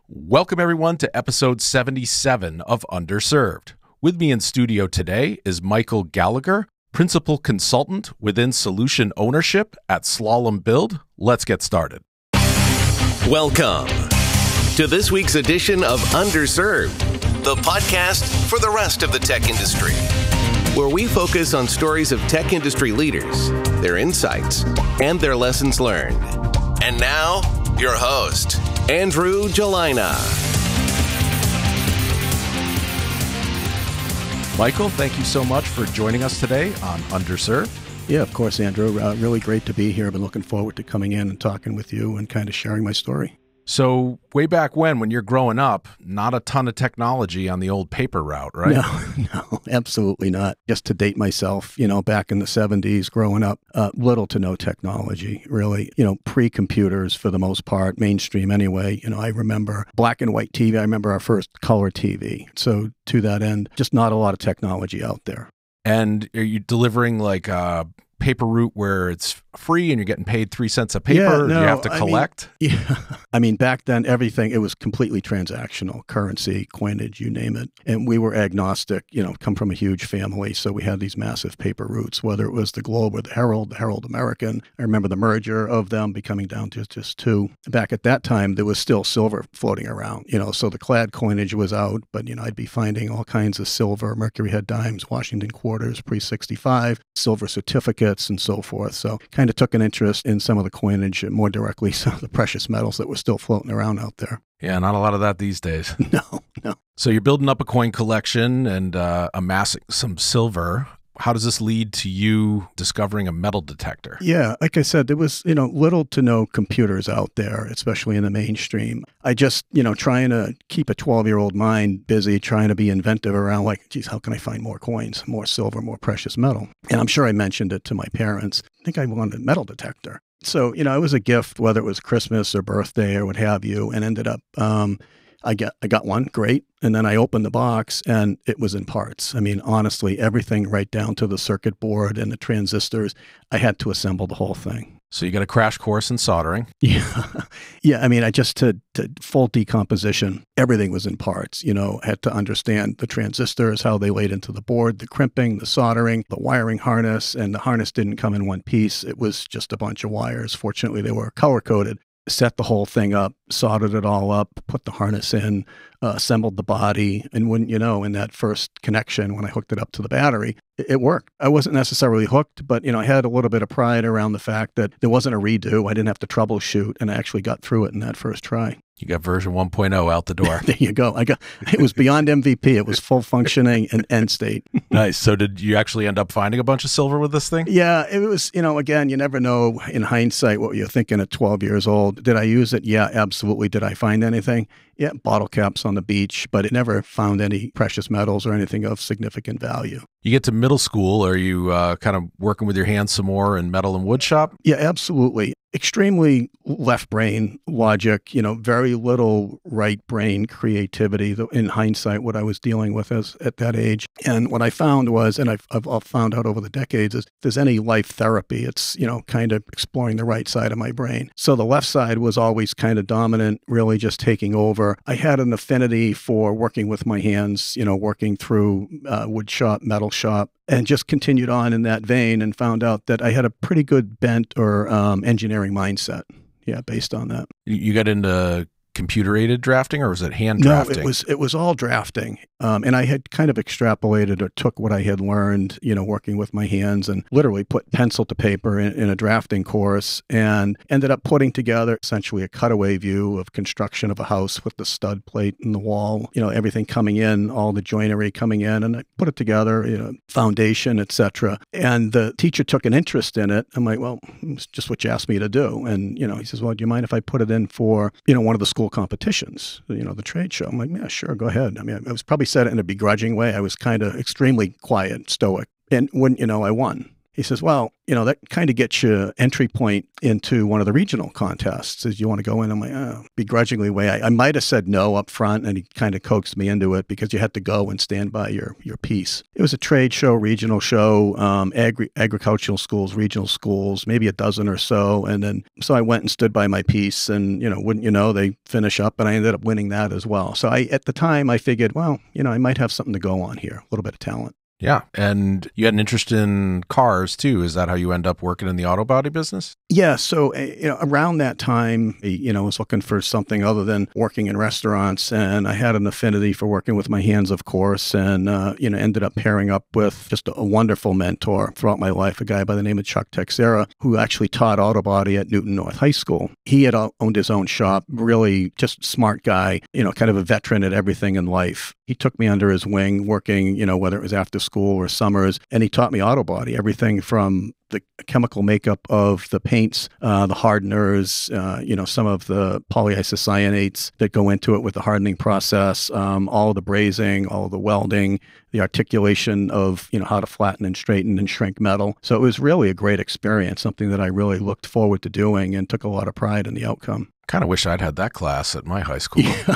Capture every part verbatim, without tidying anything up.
Welcome, everyone, to episode seventy-seven of Underserved. With me in studio today is Michael Gallagher, Principal Consultant within Solution Ownership at Slalom Build. Let's get started. Welcome to this week's edition of Underserved, the podcast for the rest of the tech industry, where we focus on stories of tech industry leaders, their insights, and their lessons learned. And now, your host, Andrew Gelina. Michael, thank you so much for joining us today on Underserved. Yeah, of course, Andrew. Uh, really great to be here. I've been looking forward to coming in and talking with you and kind of sharing my story. So way back when, when you're growing up, not a ton of technology on the old paper route, right? No, no, absolutely not. Just to date myself, you know, back in the seventies, growing up, uh, little to no technology, really. You know, pre-computers for the most part, mainstream anyway. You know, I remember black and white T V. I remember our first color T V. So to that end, just not a lot of technology out there. And are you delivering like a paper route where it's free and you're getting paid three cents a paper? Yeah, or no, do you have to collect? I mean, yeah. I mean, back then, everything, it was completely transactional, currency, coinage, you name it. And we were agnostic, you know, come from a huge family. So we had these massive paper routes, whether it was the Globe or the Herald, the Herald American. I remember the merger of them becoming down to just two. Back at that time, there was still silver floating around, you know, so the clad coinage was out, but, you know, I'd be finding all kinds of silver, Mercury had dimes, Washington quarters, pre sixty-five, silver certificates, and so forth. So kind of took an interest in some of the coinage, and more directly, some of the precious metals that were still floating around out there. Yeah, not a lot of that these days. No, no. So you're building up a coin collection and uh, amassing some silver. How does this lead to you discovering a metal detector? Yeah, like I said, there was, you know, little to no computers out there, especially in the mainstream. I just, you know, trying to keep a twelve-year-old mind busy, trying to be inventive around like, geez, how can I find more coins, more silver, more precious metal? And I'm sure I mentioned it to my parents. I think I wanted a metal detector. So, you know, it was a gift, whether it was Christmas or birthday or what have you, and ended up, um, I get, I got one, great. And then I opened the box and it was in parts. I mean, honestly, everything right down to the circuit board and the transistors, I had to assemble the whole thing. So you got a crash course in soldering. Yeah. Yeah. I mean, I just, to, to full decomposition, everything was in parts, you know, had to understand the transistors, how they laid into the board, the crimping, the soldering, the wiring harness, and the harness didn't come in one piece. It was just a bunch of wires. Fortunately, they were color coded. Set the whole thing up, soldered it all up, put the harness in, uh, assembled the body. And wouldn't you know, in that first connection, when I hooked it up to the battery, it, it worked. I wasn't necessarily hooked, but, you know, I had a little bit of pride around the fact that there wasn't a redo. I didn't have to troubleshoot, and I actually got through it in that first try. You got version one point oh out the door. There you go. I got, it was beyond M V P. It was full functioning and end state. Nice. So did you actually end up finding a bunch of silver with this thing? Yeah, it was, you know, again, you never know in hindsight what you're thinking at twelve years old. Did I use it? Yeah, absolutely. Did I find anything? Yeah, bottle caps on the beach, but it never found any precious metals or anything of significant value. You get to middle school, are you uh, kind of working with your hands some more in metal and wood shop? Yeah, absolutely. Extremely left brain logic, you know, very little right brain creativity in hindsight, what I was dealing with as at that age. And what I found was, and I've, I've, I've found out over the decades, is if there's any life therapy, it's, you know, kind of exploring the right side of my brain. So the left side was always kind of dominant, really just taking over. I had an affinity for working with my hands, you know, working through uh, wood shop, metal shop, and just continued on in that vein and found out that I had a pretty good bent or um, engineering mindset. Yeah, based on that. You got into computer-aided drafting, or was it hand no, drafting? No, it was it was all drafting. Um, and I had kind of extrapolated or took what I had learned, you know, working with my hands, and literally put pencil to paper in, in a drafting course, and ended up putting together essentially a cutaway view of construction of a house with the stud plate in the wall, you know, everything coming in, all the joinery coming in, and I put it together, you know, foundation, et cetera. And the teacher took an interest in it. I'm like, well, it's just what you asked me to do. And, you know, he says, well, do you mind if I put it in for, you know, one of the school competitions, you know, the trade show? I'm like, yeah, sure, go ahead. I mean, I was probably said it in a begrudging way. I was kind of extremely quiet, stoic. And wouldn't you know, I won. He says, well, you know, that kind of gets you entry point into one of the regional contests. Says, you want to go in? I'm like, oh, begrudgingly way. I, I might have said no up front, and he kind of coaxed me into it because you had to go and stand by your, your piece. It was a trade show, regional show, um, agri- agricultural schools, regional schools, maybe a dozen or so. And then, so I went and stood by my piece, and, you know, wouldn't you know, they finish up, and I ended up winning that as well. So I, at the time, I figured, well, you know, I might have something to go on here, a little bit of talent. Yeah. And you had an interest in cars too. Is that how you end up working in the auto body business? Yeah. So, uh, you know, around that time, you know, I was looking for something other than working in restaurants. And I had an affinity for working with my hands, of course, and, uh, you know, ended up pairing up with just a, a wonderful mentor throughout my life, a guy by the name of Chuck Texera, who actually taught auto body at Newton North High School. He had owned his own shop, really just smart guy, you know, kind of a veteran at everything in life. He took me under his wing working, you know, whether it was after school or summers, and he taught me auto body, everything from the chemical makeup of the paints, uh, the hardeners, uh, you know, some of the polyisocyanates that go into it with the hardening process, um, all of the brazing, all of the welding, the articulation of, you know, how to flatten and straighten and shrink metal. So it was really a great experience, something that I really looked forward to doing and took a lot of pride in the outcome. Kind of wish I'd had that class at my high school. Yeah.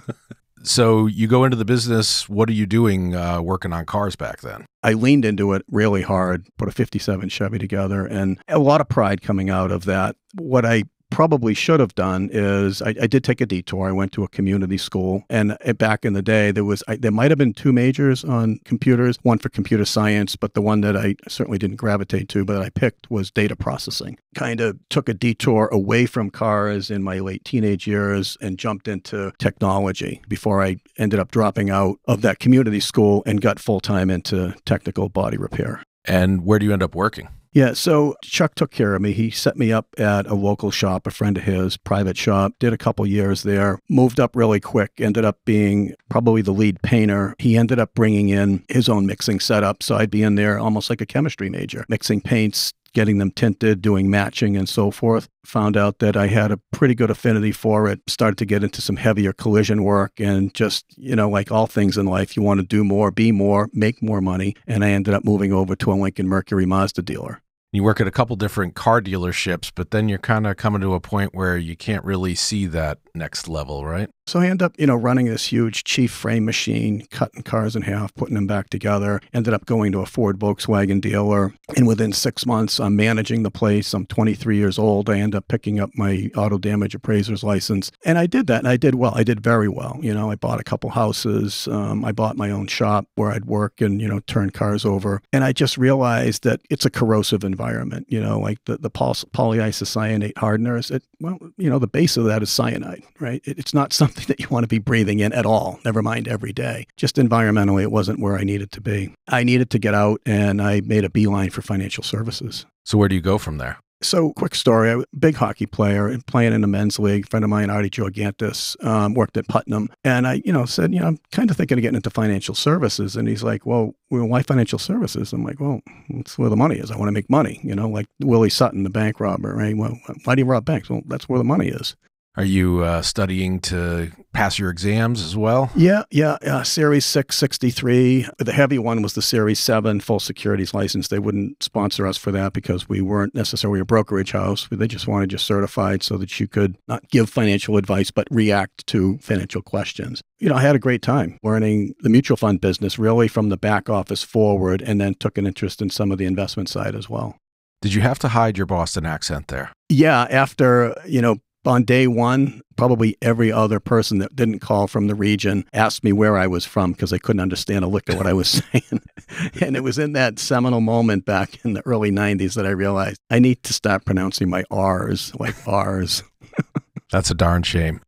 So you go into the business. What are you doing uh, working on cars back then? I leaned into it really hard, put a fifty-seven Chevy together, and a lot of pride coming out of that. What I probably should have done is I, I did take a detour. I went to a community school, and uh, back in the day, there was I, there might have been two majors on computers, one for computer science, but the one that I certainly didn't gravitate to, but that I picked was data processing. Kind of took a detour away from cars in my late teenage years and jumped into technology before I ended up dropping out of that community school and got full-time into technical body repair. And where do you end up working? Yeah, so Chuck took care of me. He set me up at a local shop, a friend of his, private shop, did a couple years there, moved up really quick, ended up being probably the lead painter. He ended up bringing in his own mixing setup, so I'd be in there almost like a chemistry major, mixing paints, getting them tinted, doing matching and so forth. Found out that I had a pretty good affinity for it, started to get into some heavier collision work, and just, you know, like all things in life, you want to do more, be more, make more money. And I ended up moving over to a Lincoln Mercury Mazda dealer. You work at a couple different car dealerships, but then you're kind of coming to a point where you can't really see that next level, right? So I end up, you know, running this huge Chief frame machine, cutting cars in half, putting them back together. Ended up going to a Ford Volkswagen dealer. And within six months, I'm managing the place. I'm twenty-three years old. I end up picking up my auto damage appraiser's license. And I did that, and I did well. I did very well. You know, I bought a couple houses. Um, I bought my own shop where I'd work and, you know, turn cars over. And I just realized that it's a corrosive environment. You know, like the, the poly- polyisocyanate hardeners, it, well, you know, the base of that is cyanide, right? It, it's not something that you want to be breathing in at all, never mind every day. Just environmentally, it wasn't where I needed to be. I needed to get out, and I made a beeline for financial services. So where do you go from there? So, quick story, I'm a big hockey player, playing in the men's league. A friend of mine, Artie Georgantis, um, worked at Putnam. And I, you know, said, you know, I'm kind of thinking of getting into financial services. And he's like, well, well, why financial services? I'm like, well, that's where the money is. I want to make money, you know, like Willie Sutton, the bank robber, right? Well, why do you rob banks? Well, that's where the money is. Are you uh, studying to pass your exams as well? Yeah, yeah. Uh, Series six sixty-three. The heavy one was the Series seven full securities license. They wouldn't sponsor us for that because we weren't necessarily a brokerage house. They just wanted you certified so that you could not give financial advice, but react to financial questions. You know, I had a great time learning the mutual fund business really from the back office forward, and then took an interest in some of the investment side as well. Did you have to hide your Boston accent there? Yeah, after, you know, on day one, probably every other person that didn't call from the region asked me where I was from because they couldn't understand a lick of what I was saying. And it was in that seminal moment back in the early nineties that I realized I need to stop pronouncing my R's like R's. That's a darn shame.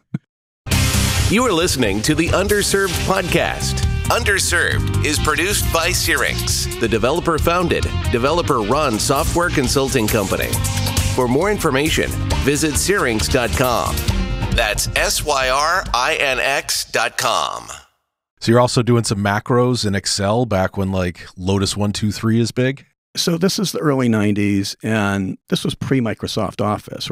You are listening to the Underserved Podcast. Underserved is produced by Syrinx, the developer-founded, developer-run software consulting company. For more information, visit syrinx dot com. That's S Y R I N X dot com. So you're also doing some macros in Excel back when like Lotus one two three is big? So this is the early nineties, and this was pre-Microsoft Office, right?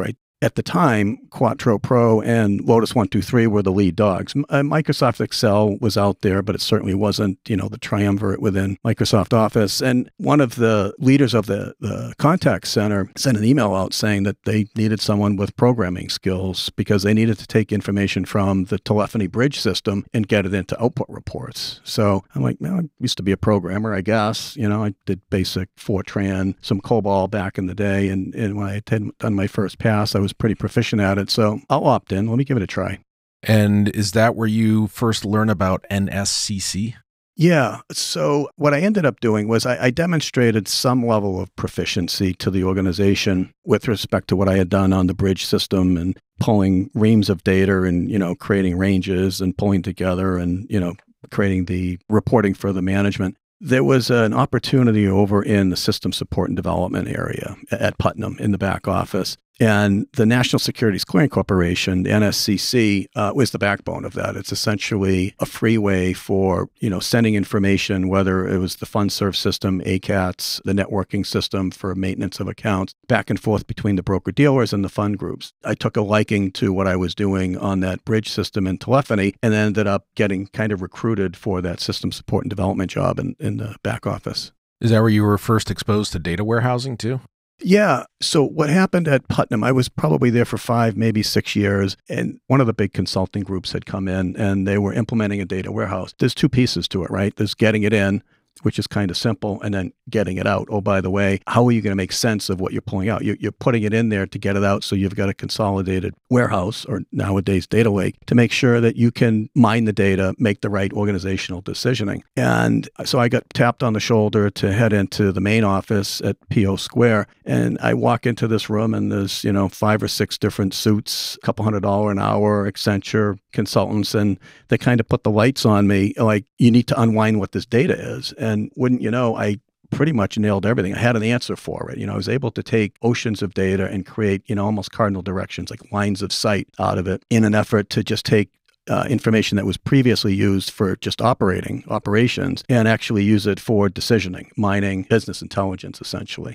at the time, Quattro Pro and Lotus one two three were the lead dogs. Uh, Microsoft Excel was out there, but it certainly wasn't, you know, the triumvirate within Microsoft Office. And one of the leaders of the, the contact center sent an email out saying that they needed someone with programming skills because they needed to take information from the telephony bridge system and get it into output reports. So I'm like, well, I used to be a programmer, I guess. You know, I did basic Fortran, some COBOL back in the day. And, and when I had done my first pass, I was pretty proficient at it. So I'll opt in. Let me give it a try. And is that where you first learn about N S C C? Yeah. So what I ended up doing was I, I demonstrated some level of proficiency to the organization with respect to what I had done on the bridge system and pulling reams of data and, you know, creating ranges and pulling together and, you know, creating the reporting for the management. There was an opportunity over in the system support and development area at Putnam in the back office. And the National Securities Clearing Corporation, the N S C C, uh, was the backbone of that. It's essentially a freeway for, you know, sending information, whether it was the FundServe system, A CATS, the networking system for maintenance of accounts, back and forth between the broker-dealers and the fund groups. I took a liking to what I was doing on that bridge system and telephony and ended up getting kind of recruited for that system support and development job in, in the back office. Is that where you were first exposed to data warehousing too? Yeah. So what happened at Putnam, I was probably there for five, maybe six years. And one of the big consulting groups had come in and they were implementing a data warehouse. There's two pieces to it, right? There's getting it in, which is kind of simple, and then getting it out. Oh, by the way, how are you going to make sense of what you're pulling out? You're, you're putting it in there to get it out, so you've got a consolidated warehouse, or nowadays data lake, to make sure that you can mine the data, make the right organizational decisioning. And so I got tapped on the shoulder to head into the main office at P O Square, and I walk into this room, and there's, you know, five or six different suits, a couple hundred dollar an hour, Accenture consultants, and they kind of put the lights on me, like, you need to unwind what this data is. And wouldn't you know, I pretty much nailed everything. I had an answer for it. You know, I was able to take oceans of data and create, you know, almost cardinal directions, like lines of sight out of it in an effort to just take uh, information that was previously used for just operating operations and actually use it for decisioning, mining, business intelligence, essentially.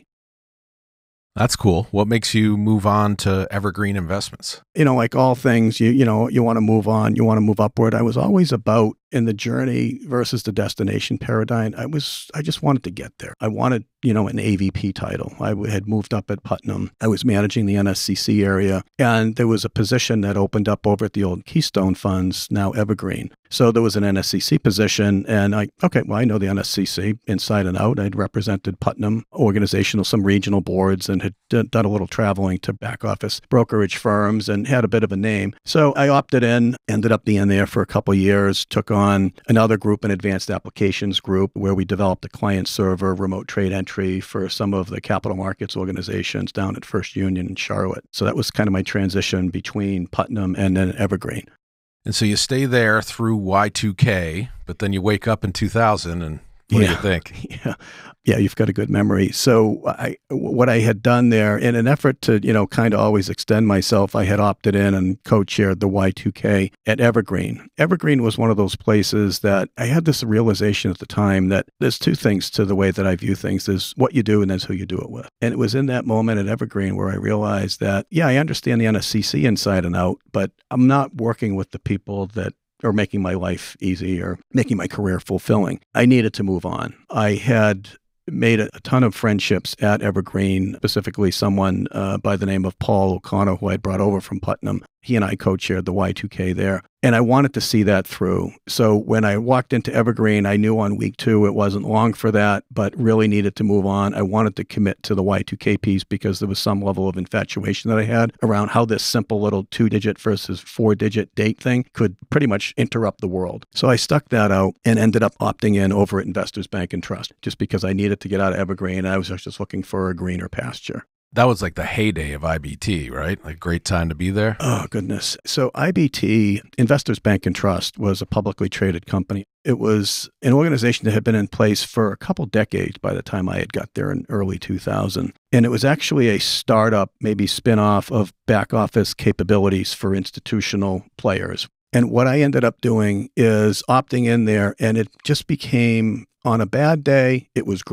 That's cool. What makes you move on to Evergreen Investments? You know, like all things, you you know, you want to move on, you want to move upward. I was always about in the journey versus the destination paradigm. I was, I just wanted to get there. I wanted, you know, an A V P title. I had moved up at Putnam. I was managing the N S C C area, and there was a position that opened up over at the old Keystone Funds, now Evergreen. So there was an N S C C position, and I, okay, well, I know the N S C C inside and out. I'd represented Putnam organizational, some regional boards, and had d- done a little traveling to back office brokerage firms and had a bit of a name. So I opted in, ended up being there for a couple of years, took on another group, an advanced applications group, where we developed a client server, remote trade entry for some of the capital markets organizations down at First Union in Charlotte. So that was kind of my transition between Putnam and then Evergreen. And so you stay there through Y two K, but then you wake up in two thousand, and what yeah. do you think? Yeah. Yeah, you've got a good memory. So I, what I had done there, in an effort to, you know, kind of always extend myself, I had opted in and co-chaired the Y two K at Evergreen. Evergreen was one of those places that I had this realization at the time that there's two things to the way that I view things. There's what you do and there's who you do it with. And it was in that moment at Evergreen where I realized that, yeah, I understand the N S C C inside and out, but I'm not working with the people that or making my life easy or making my career fulfilling. I needed to move on. I had made a, a ton of friendships at Evergreen, specifically someone uh, by the name of Paul O'Connor, who I'd brought over from Putnam. He and I co-chaired the Y two K there. And I wanted to see that through. So when I walked into Evergreen, I knew on week two it wasn't long for that, but really needed to move on. I wanted to commit to the Y two K piece because there was some level of infatuation that I had around how this simple little two-digit versus four-digit date thing could pretty much interrupt the world. So I stuck that out and ended up opting in over at Investors Bank and Trust just because I needed to get out of Evergreen and I was just looking for a greener pasture. That was like the heyday of I B T, right? Like great time to be there. Oh, goodness. So I B T, Investors Bank and Trust, was a publicly traded company. It was an organization that had been in place for a couple decades by the time I had got there in early two thousand. And it was actually a startup, maybe spin-off of back office capabilities for institutional players. And what I ended up doing is opting in there, and it just became, on a bad day, it was great.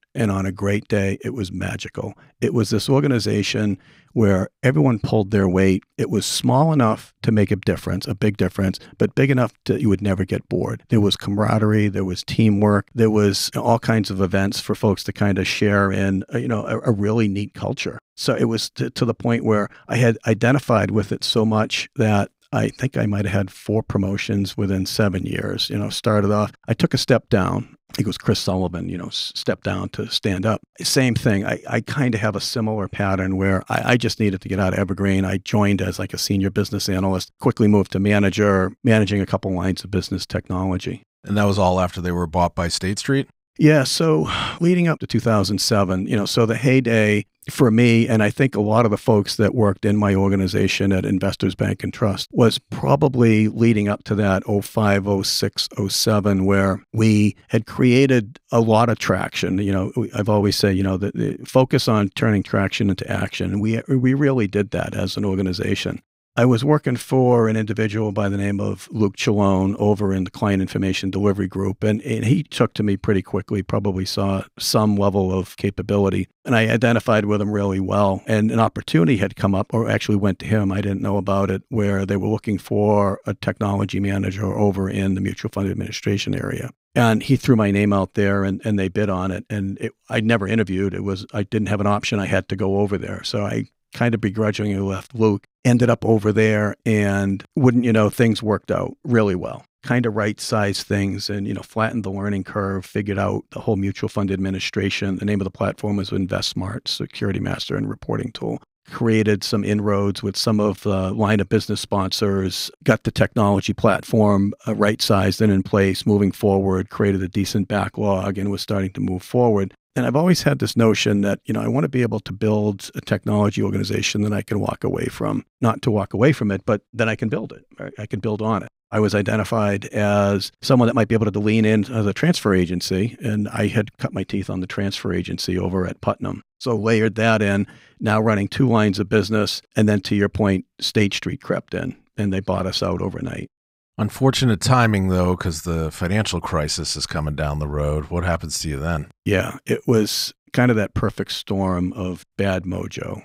And on a great day, it was magical. It was this organization where everyone pulled their weight. It was small enough to make a difference, a big difference, but big enough that you would never get bored. There was camaraderie, there was teamwork, there was all kinds of events for folks to kind of share in, you know, a, a really neat culture. So it was to, to the point where I had identified with it so much that I think I might have had four promotions within seven years. You know, started off, I took a step down. I think it was Chris Sullivan, you know, step down to stand up. Same thing. I, I kind of have a similar pattern where I, I just needed to get out of Evergreen. I joined as like a senior business analyst, quickly moved to manager, managing a couple lines of business technology. And that was all after they were bought by State Street? Yeah. So leading up to two thousand seven, you know, so the heyday for me, and I think a lot of the folks that worked in my organization at Investors Bank and Trust, was probably leading up to that oh five, oh six, oh seven, where we had created a lot of traction. You know, I've always said, you know, the, the focus on turning traction into action. And we, we really did that as an organization. I was working for an individual by the name of Luke Chalone over in the Client Information Delivery Group, and, and he took to me pretty quickly, probably saw some level of capability, and I identified with him really well. And an opportunity had come up, or actually went to him, I didn't know about it, where they were looking for a technology manager over in the mutual fund administration area. And he threw my name out there, and, and they bid on it. And it, I'd never interviewed. It was I didn't have an option. I had to go over there. So I kind of begrudgingly left Luke, ended up over there, and wouldn't you know, things worked out really well. Kind of right-sized things and, you know, flattened the learning curve, figured out the whole mutual fund administration. The name of the platform was InvestSmart, Security Master and Reporting Tool. Created some inroads with some of the line of business sponsors, got the technology platform uh, right-sized and in place, moving forward, created a decent backlog, and was starting to move forward. And I've always had this notion that, you know, I want to be able to build a technology organization that I can walk away from, not to walk away from it, but then I can build it. Right? I can build on it. I was identified as someone that might be able to lean in as a transfer agency, and I had cut my teeth on the transfer agency over at Putnam. So layered that in, now running two lines of business, and then to your point, State Street crept in, and they bought us out overnight. Unfortunate timing, though, because the financial crisis is coming down the road. What happens to you then? Yeah, it was kind of that perfect storm of bad mojo.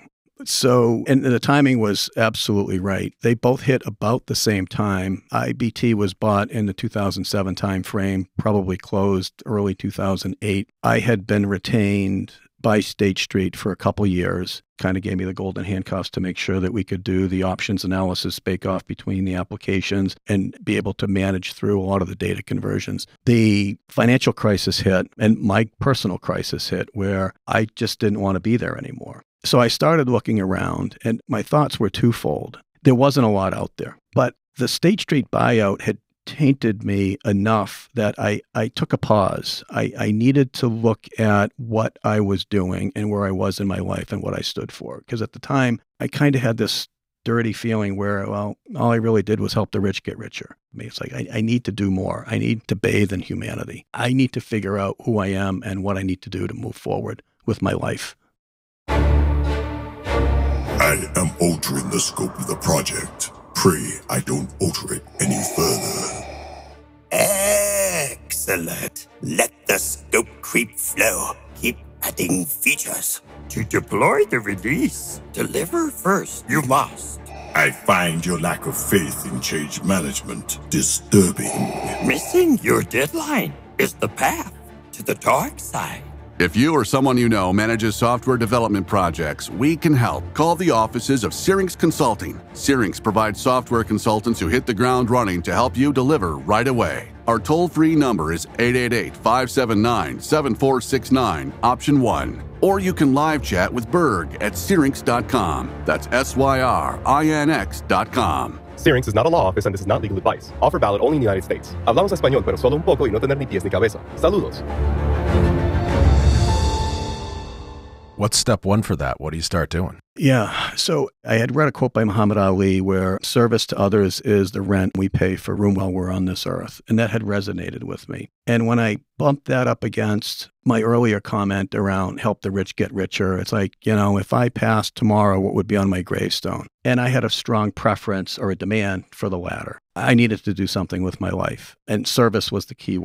So, and the timing was absolutely right. They both hit about the same time. I B T was bought in the two thousand seven timeframe, probably closed early two thousand eight. I had been retained by State Street for a couple years, kind of gave me the golden handcuffs to make sure that we could do the options analysis bake-off between the applications and be able to manage through a lot of the data conversions. The financial crisis hit, and my personal crisis hit, where I just didn't want to be there anymore. So I started looking around, and my thoughts were twofold. There wasn't a lot out there, but the State Street buyout had tainted me enough that I, I took a pause. I, I needed to look at what I was doing and where I was in my life and what I stood for. Because at the time, I kind of had this dirty feeling where, well, all I really did was help the rich get richer. I mean, it's like, I, I need to do more. I need to bathe in humanity. I need to figure out who I am and what I need to do to move forward with my life. I am altering the scope of the project. Pray I don't alter it any further. Excellent. Let the scope creep flow. Keep adding features. To deploy the release, deliver first. You must. I find your lack of faith in change management disturbing. Missing your deadline is the path to the dark side. If you or someone you know manages software development projects, we can help. Call the offices of Syrinx Consulting. Syrinx provides software consultants who hit the ground running to help you deliver right away. Our toll-free number is eight eight eight, five seven nine, seven four six nine, option one. Or you can live chat with Berg at syrinx dot com. That's S Y R I N X dot com. Syrinx is not a law office and this is not legal advice. Offer valid only in the United States. Hablamos español, pero solo un poco y no tener ni pies ni cabeza. Saludos. What's step one for that? What do you start doing? Yeah. So I had read a quote by Muhammad Ali where service to others is the rent we pay for room while we're on this earth. And that had resonated with me. And when I bumped that up against my earlier comment around help the rich get richer, it's like, you know, if I passed tomorrow, what would be on my gravestone? And I had a strong preference or a demand for the latter. I needed to do something with my life. And service was the key word.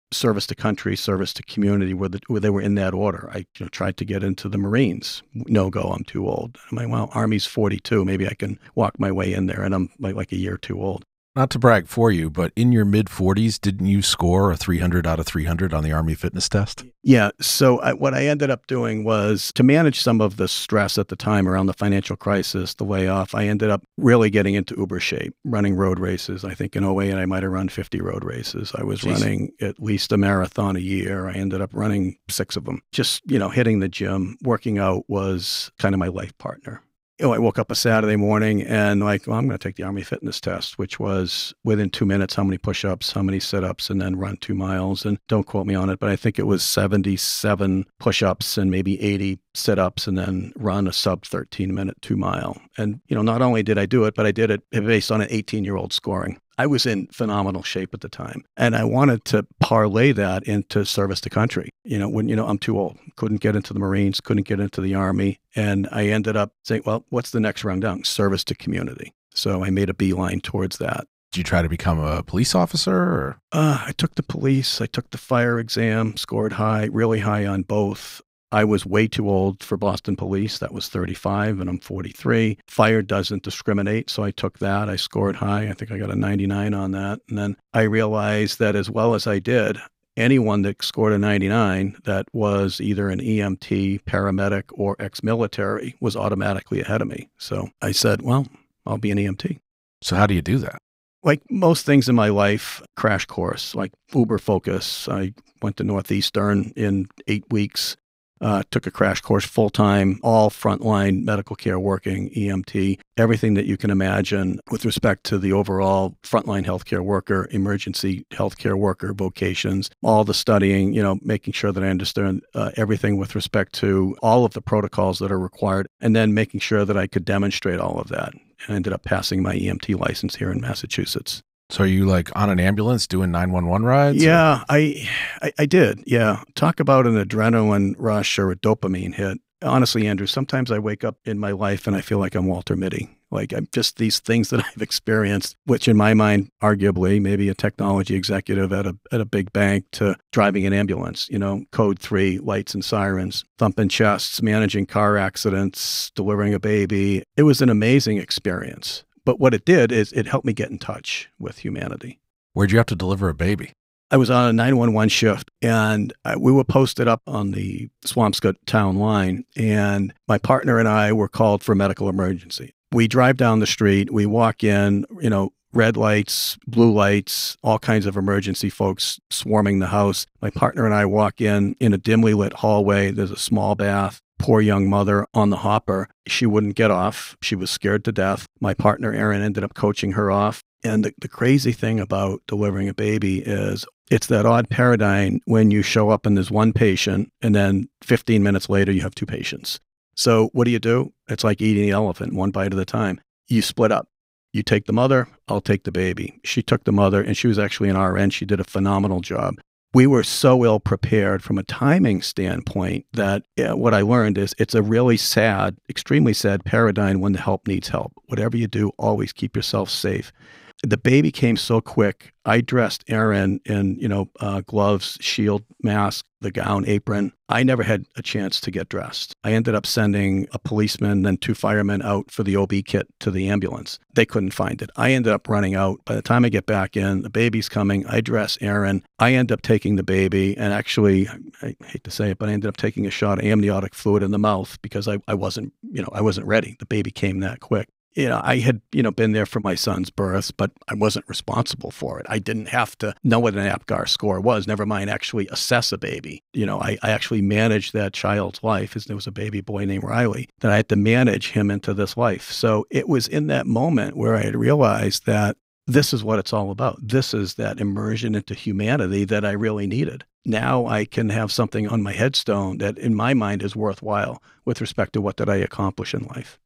service to country, service to community, where, the, where they were in that order. I you know, tried to get into the Marines. No go, I'm too old. I'm like, well, Army's forty-two. Maybe I can walk my way in there, and I'm like, like a year too old. Not to brag for you, but in your mid-forties, didn't you score a three hundred out of three hundred on the Army fitness test? Yeah. So I, what I ended up doing was to manage some of the stress at the time around the financial crisis, the layoff. I ended up really getting into uber shape, running road races. I think in oh eight, I might have run fifty road races. I was Jeez. running at least a marathon a year. I ended up running six of them. Just, you know, hitting the gym, working out was kind of my life partner. You know, I woke up a Saturday morning and like, well, I'm going to take the Army fitness test, which was within two minutes, how many push-ups, how many sit-ups, and then run two miles. And don't quote me on it, but I think it was seventy-seven push-ups and maybe eighty sit-ups, and then run a sub thirteen minute two mile. And, you know, not only did I do it, but I did it based on an eighteen-year-old scoring. I was in phenomenal shape at the time, and I wanted to parlay that into service to country. You know, when, you know, I'm too old, couldn't get into the Marines, couldn't get into the Army. And I ended up saying, well, what's the next rung down? Service to community. So I made a beeline towards that. Did you try to become a police officer? Or? Uh, I took the police, I took the fire exam, scored high, really high on both. I was way too old for Boston Police. That was thirty-five, and I'm forty-three. Fire doesn't discriminate, so I took that. I scored high. I think I got a ninety-nine on that. And then I realized that as well as I did, anyone that scored a ninety-nine that was either an E M T, paramedic, or ex-military was automatically ahead of me. So I said, well, I'll be an E M T. So how do you do that? Like most things in my life, crash course, like uber focus. I went to Northeastern in eight weeks. Uh, took a crash course full-time, all frontline medical care working, E M T, everything that you can imagine with respect to the overall frontline healthcare worker, emergency healthcare worker vocations, all the studying, you know, making sure that I understand uh, everything with respect to all of the protocols that are required, and then making sure that I could demonstrate all of that. And I ended up passing my E M T license here in Massachusetts. So are you like on an ambulance doing nine one one rides? Yeah, I, I I did. Yeah. Talk about an adrenaline rush or a dopamine hit. Honestly, Andrew, sometimes I wake up in my life and I feel like I'm Walter Mitty. Like I'm just these things that I've experienced, which in my mind, arguably, maybe a technology executive at a at a big bank to driving an ambulance, you know, code three, lights and sirens, thumping chests, managing car accidents, delivering a baby. It was an amazing experience. But what it did is it helped me get in touch with humanity. Where'd you have to deliver a baby? I was on a nine one one shift, and I, we were posted up on the Swampscott town line, and my partner and I were called for a medical emergency. We drive down the street, we walk in, you know, red lights, blue lights, all kinds of emergency folks swarming the house. My partner and I walk in, in a dimly lit hallway. There's a small bath. Poor young mother on the hopper. She wouldn't get off. She was scared to death. My partner, Aaron, ended up coaching her off. And the, the crazy thing about delivering a baby is it's that odd paradigm when you show up and there's one patient and then fifteen minutes later you have two patients. So what do you do? It's like eating the elephant, one bite at a time. You split up. You take the mother, I'll take the baby. She took the mother, and she was actually an R N. She did a phenomenal job. We were so ill prepared from a timing standpoint that yeah, what I learned is it's a really sad, extremely sad paradigm when the help needs help. Whatever you do, always keep yourself safe. The baby came so quick. I dressed Aaron in, you know, uh, gloves, shield, mask, the gown, apron. I never had a chance to get dressed. I ended up sending a policeman, then two firemen out for the O B kit to the ambulance. They couldn't find it. I ended up running out. By the time I get back in, the baby's coming. I dress Aaron. I end up taking the baby, and actually, I hate to say it, but I ended up taking a shot of amniotic fluid in the mouth because I, I wasn't, you know, I wasn't ready. The baby came that quick. You know, I had, you know, been there for my son's birth, but I wasn't responsible for it. I didn't have to know what an APGAR score was, never mind actually assess a baby. You know, I, I actually managed that child's life. His, there was a baby boy named Riley that I had to manage him into this life. So it was in that moment where I had realized that this is what it's all about. This is that immersion into humanity that I really needed. Now I can have something on my headstone that in my mind is worthwhile with respect to what did I accomplish in life.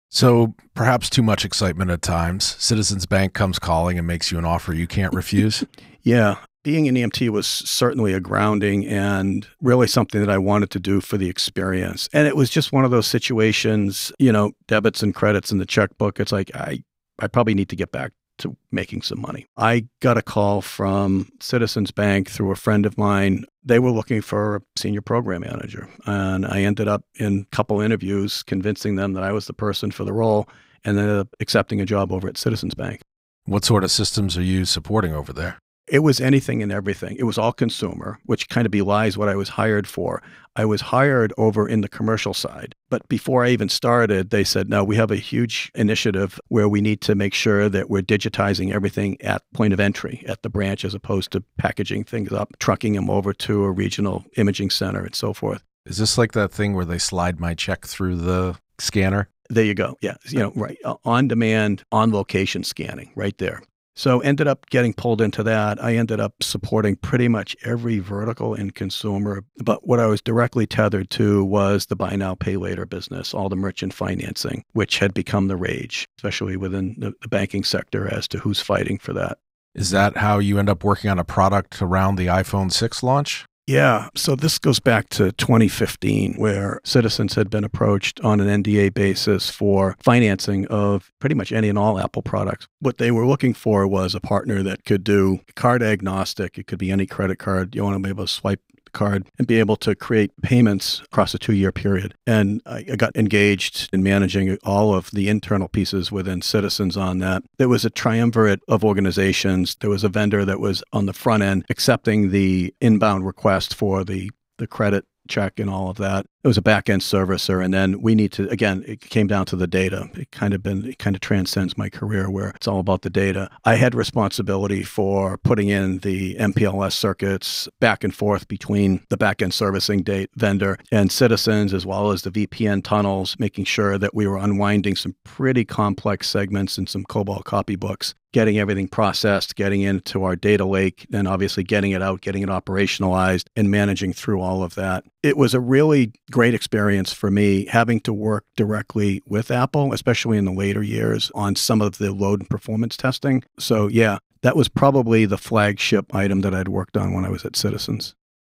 So perhaps too much excitement at times. Citizens Bank comes calling and makes you an offer you can't refuse. Yeah. Being an E M T was certainly a grounding and really something that I wanted to do for the experience. And it was just one of those situations, you know, debits and credits in the checkbook. It's like, I, I probably need to get back to making some money. I got a call from Citizens Bank through a friend of mine. They were looking for a senior program manager. And I ended up in a couple interviews convincing them that I was the person for the role and ended up accepting a job over at Citizens Bank. What sort of systems are you supporting over there? It was anything and everything. It was all consumer, which kind of belies what I was hired for. I was hired over in the commercial side. But before I even started, they said, no, we have a huge initiative where we need to make sure that we're digitizing everything at point of entry at the branch as opposed to packaging things up, trucking them over to a regional imaging center and so forth. Is this like that thing where they slide my check through the scanner? There you go. Yeah. You know, right. On demand, on location scanning right there. So ended up getting pulled into that. I ended up supporting pretty much every vertical in consumer. But what I was directly tethered to was the buy now, pay later business, all the merchant financing, which had become the rage, especially within the, the banking sector as to who's fighting for that. Is that how you end up working on a product around the iPhone six launch? Yeah. So this goes back to twenty fifteen, where Citizens had been approached on an N D A basis for financing of pretty much any and all Apple products. What they were looking for was a partner that could do card agnostic. It could be any credit card. You want to be able to swipe the card and be able to create payments across a two-year period. And I, I got engaged in managing all of the internal pieces within Citizens on that. There was a triumvirate of organizations. There was a vendor that was on the front end accepting the inbound request for the, the credit check and all of that. It was a back-end servicer. And then we need to, again, it came down to the data. It kind of been, it kind of transcends my career where it's all about the data. I had responsibility for putting in the M P L S circuits back and forth between the back-end servicing date vendor and Citizens, as well as the V P N tunnels, making sure that we were unwinding some pretty complex segments and some COBOL copybooks, getting everything processed, getting into our data lake, and obviously getting it out, getting it operationalized, and managing through all of that. It was a really great experience for me having to work directly with Apple, especially in the later years on some of the load and performance testing. So yeah, that was probably the flagship item that I'd worked on when I was at Citizens.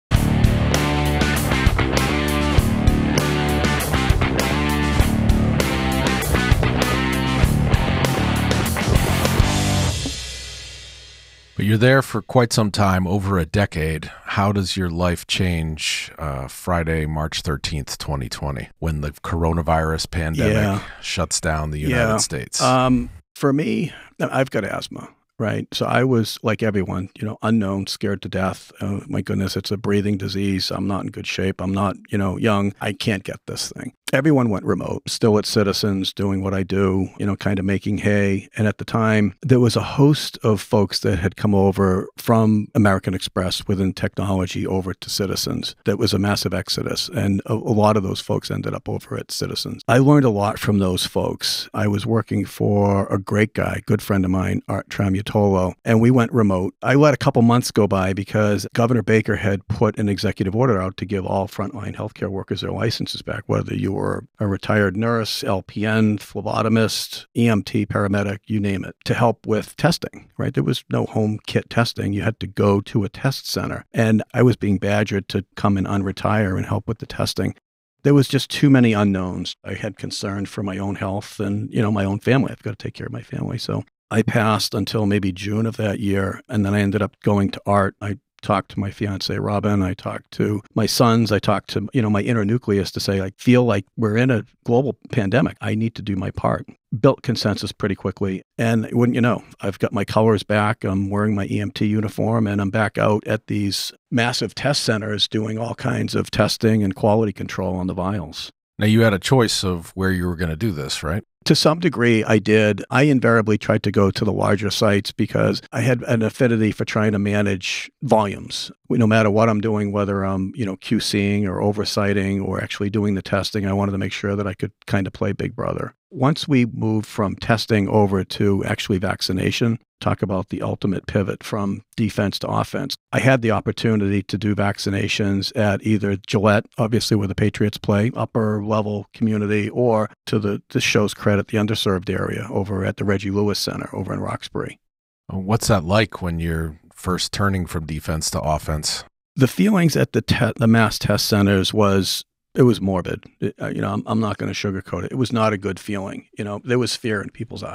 But you're there for quite some time, over a decade. How does your life change uh, Friday, March thirteenth, twenty twenty, when the coronavirus pandemic yeah. shuts down the United yeah. States? Um, for me, I've got asthma, right? So I was like everyone, you know, unknown, scared to death. Oh, my goodness, it's a breathing disease. I'm not in good shape. I'm not, you know, young. I can't get this thing. Everyone went remote, still at Citizens, doing what I do, you know, kind of making hay. And at the time, there was a host of folks that had come over from American Express within technology over to Citizens. That was a massive exodus. And a, a lot of those folks ended up over at Citizens. I learned a lot from those folks. I was working for a great guy, good friend of mine, Art Tramutolo, and we went remote. I let a couple months go by because Governor Baker had put an executive order out to give all frontline healthcare workers their licenses back, whether you were or a retired nurse, L P N, phlebotomist, E M T, paramedic, you name it, to help with testing, right? There was no home kit testing. You had to go to a test center. And I was being badgered to come and unretire and help with the testing. There was just too many unknowns. I had concern for my own health and, you know, my own family. I've got to take care of my family. So I passed until maybe June of that year. And then I ended up going to Art. I talked to my fiance, Robin. I talked to my sons. I talked to, you know, my inner nucleus to say, I feel like we're in a global pandemic. I need to do my part. Built consensus pretty quickly. And wouldn't you know, I've got my colors back. I'm wearing my E M T uniform and I'm back out at these massive test centers doing all kinds of testing and quality control on the vials. Now, you had a choice of where you were going to do this, right? To some degree, I did. I invariably tried to go to the larger sites because I had an affinity for trying to manage volumes. No matter what I'm doing, whether I'm, you know, QCing or oversighting or actually doing the testing, I wanted to make sure that I could kind of play big brother. Once we moved from testing over to actually vaccination, talk about the ultimate pivot from defense to offense, I had the opportunity to do vaccinations at either Gillette, obviously where the Patriots play, upper level community, or to the, the show's credit, the underserved area over at the Reggie Lewis Center over in Roxbury. What's that like when you're first turning from defense to offense? The feelings at the te- the mass test centers was, it was morbid. It, uh, you know, I'm, I'm not going to sugarcoat it. It was not a good feeling. You know, there was fear in people's eyes.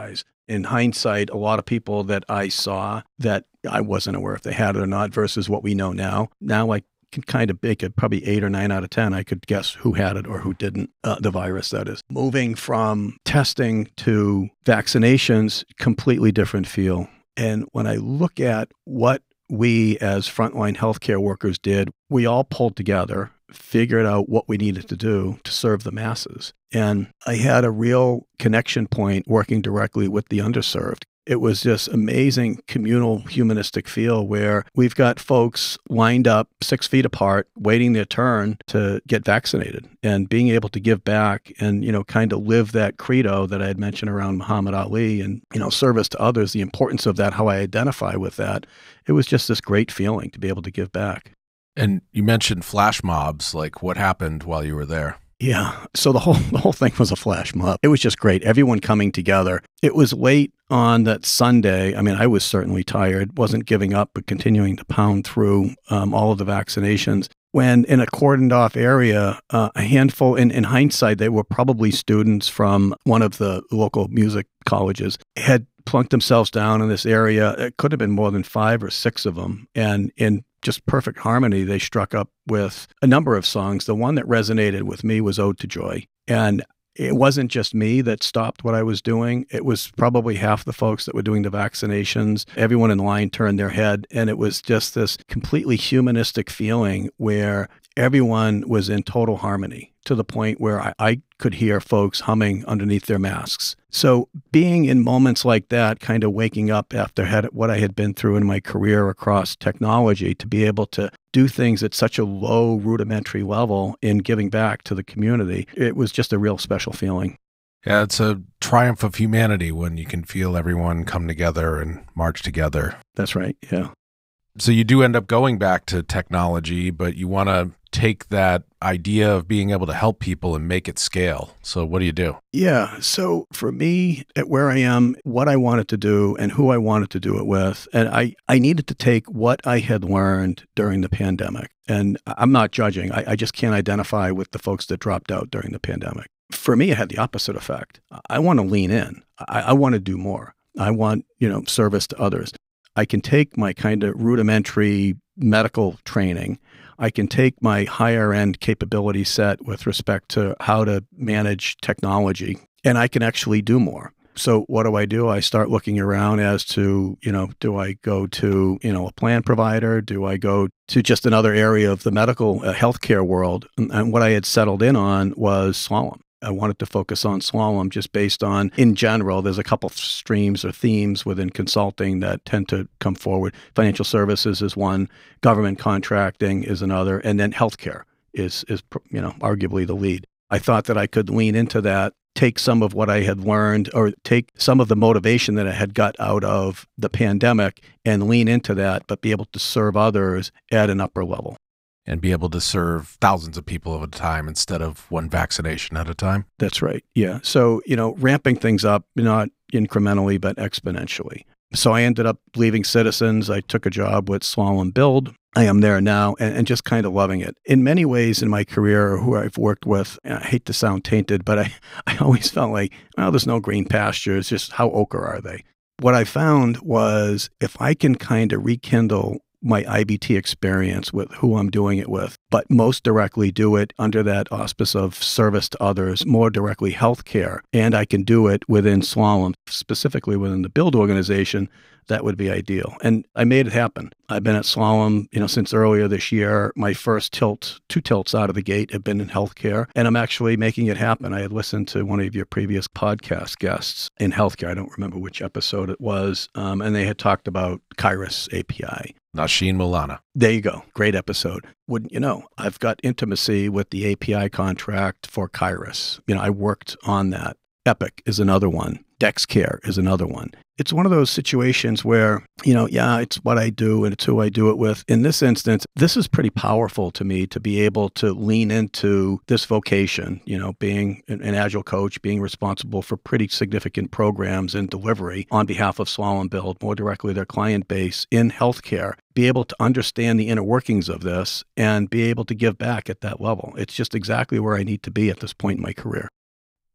In hindsight, a lot of people that I saw that I wasn't aware if they had it or not versus what we know now. Now I can kind of make it probably eight or nine out of ten. I could guess who had it or who didn't, uh, the virus, that is. Moving from testing to vaccinations, completely different feel. And when I look at what we as frontline healthcare workers did, we all pulled together, figured out what we needed to do to serve the masses. And I had a real connection point working directly with the underserved. It was just amazing communal humanistic feel where we've got folks lined up six feet apart, waiting their turn to get vaccinated and being able to give back and, you know, kind of live that credo that I had mentioned around Muhammad Ali and, you know, service to others, the importance of that, how I identify with that. It was just this great feeling to be able to give back. And you mentioned flash mobs. Like, what happened while you were there? Yeah. So the whole the whole thing was a flash mob. It was just great. Everyone coming together. It was late on that Sunday. I mean, I was certainly tired, wasn't giving up, but continuing to pound through um, all of the vaccinations. When in a cordoned off area, uh, a handful, in, in hindsight, they were probably students from one of the local music colleges, had plunked themselves down in this area. It could have been more than five or six of them. And in just perfect harmony, they struck up with a number of songs. The one that resonated with me was Ode to Joy. And it wasn't just me that stopped what I was doing. It was probably half the folks that were doing the vaccinations. Everyone in line turned their head. And it was just this completely humanistic feeling where everyone was in total harmony to the point where I, I could hear folks humming underneath their masks. So being in moments like that, kind of waking up after had, what I had been through in my career across technology, to be able to do things at such a low rudimentary level in giving back to the community, it was just a real special feeling. Yeah, it's a triumph of humanity when you can feel everyone come together and march together. That's right, yeah. So you do end up going back to technology, but you want to take that idea of being able to help people and make it scale. So what do you do? Yeah. So for me, at where I am, what I wanted to do and who I wanted to do it with, and I, I needed to take what I had learned during the pandemic. And I'm not judging. I, I just can't identify with the folks that dropped out during the pandemic. For me, it had the opposite effect. I want to lean in. I, I want to do more. I want, you know, service to others. I can take my kind of rudimentary medical training. I can take my higher end capability set with respect to how to manage technology, and I can actually do more. So what do I do? I start looking around as to, you know, do I go to, you know, a plan provider? Do I go to just another area of the medical uh, healthcare world? And, and what I had settled in on was Slalom. I wanted to focus on Slalom just based on, in general, there's a couple streams or themes within consulting that tend to come forward. Financial services is one, government contracting is another, and then healthcare is, is you know, arguably the lead. I thought that I could lean into that, take some of what I had learned or take some of the motivation that I had got out of the pandemic and lean into that, but be able to serve others at an upper level. And be able to serve thousands of people at a time instead of one vaccination at a time. That's right. Yeah. So, you know, ramping things up, not incrementally, but exponentially. So I ended up leaving Citizens. I took a job with Slalom Build. I am there now and, and just kind of loving it. In many ways in my career, who I've worked with, I hate to sound tainted, but I, I always felt like, well, there's no green pastures, just how ochre are they? What I found was if I can kind of rekindle my I B T experience with who I'm doing it with, but most directly do it under that auspice of service to others, more directly healthcare, and I can do it within Slalom, specifically within the Build organization, that would be ideal. And I made it happen. I've been at Slalom, you know, since earlier this year. My first tilt, two tilts out of the gate have been in healthcare, and I'm actually making it happen. I had listened to one of your previous podcast guests in healthcare. I don't remember which episode it was, um, and they had talked about Kairos A P I. Nashin Mulana. There you go. Great episode. Wouldn't you know, I've got intimacy with the A P I contract for Kairos. You know, I worked on that. Epic is another one. DexCare is another one. It's one of those situations where, you know, yeah, it's what I do and it's who I do it with. In this instance, this is pretty powerful to me to be able to lean into this vocation, you know, being an, an agile coach, being responsible for pretty significant programs and delivery on behalf of Slalom Build, more directly their client base in healthcare, be able to understand the inner workings of this and be able to give back at that level. It's just exactly where I need to be at this point in my career.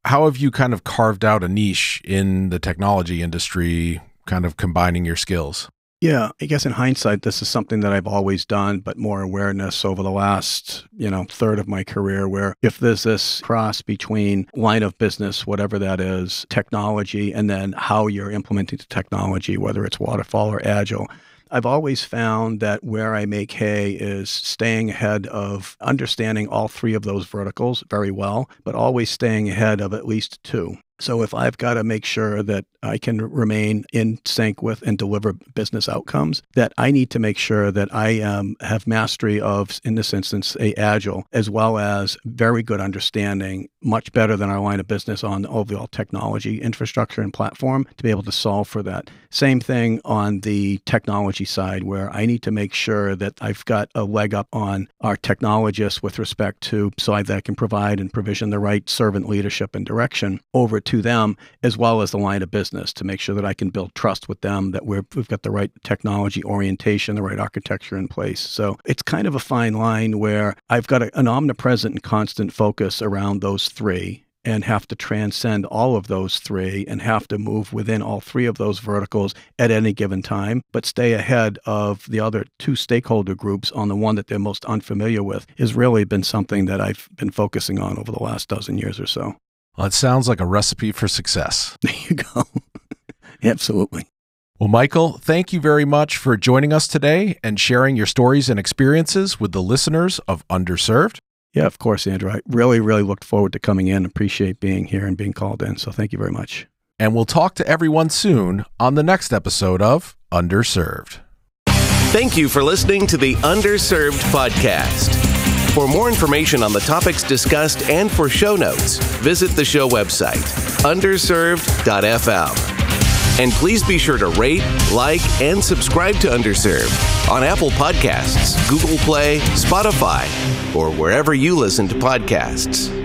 how have you kind of carved out a niche in the technology industry, kind of combining your skills? Yeah, I guess in hindsight, this is something that I've always done, but more awareness over the last, you know, third of my career, where if there's this cross between line of business, whatever that is, technology, and then how you're implementing the technology, whether it's waterfall or agile, I've always found that where I make hay is staying ahead of understanding all three of those verticals very well, but always staying ahead of at least two. So if I've got to make sure that I can remain in sync with and deliver business outcomes, that I need to make sure that I um, have mastery of, in this instance, a agile, as well as very good understanding, much better than our line of business on the overall technology infrastructure and platform to be able to solve for that. Same thing on the technology side, where I need to make sure that I've got a leg up on our technologists with respect to so that I can provide and provision the right servant leadership and direction over to them, as well as the line of business, to make sure that I can build trust with them, that we're, we've got the right technology orientation, the right architecture in place. So it's kind of a fine line where I've got a, an omnipresent and constant focus around those three and have to transcend all of those three and have to move within all three of those verticals at any given time, but stay ahead of the other two stakeholder groups on the one that they're most unfamiliar with has really been something that I've been focusing on over the last dozen years or so. Well, it sounds like a recipe for success. There you go. Absolutely. Well, Michael, thank you very much for joining us today and sharing your stories and experiences with the listeners of Underserved. Yeah, of course, Andrew. I really, really looked forward to coming in. Appreciate being here and being called in. So thank you very much. And we'll talk to everyone soon on the next episode of Underserved. Thank you for listening to the Underserved podcast. For more information on the topics discussed and for show notes, visit the show website, underserved dot f m. And please be sure to rate, like, and subscribe to Underserved on Apple Podcasts, Google Play, Spotify, or wherever you listen to podcasts.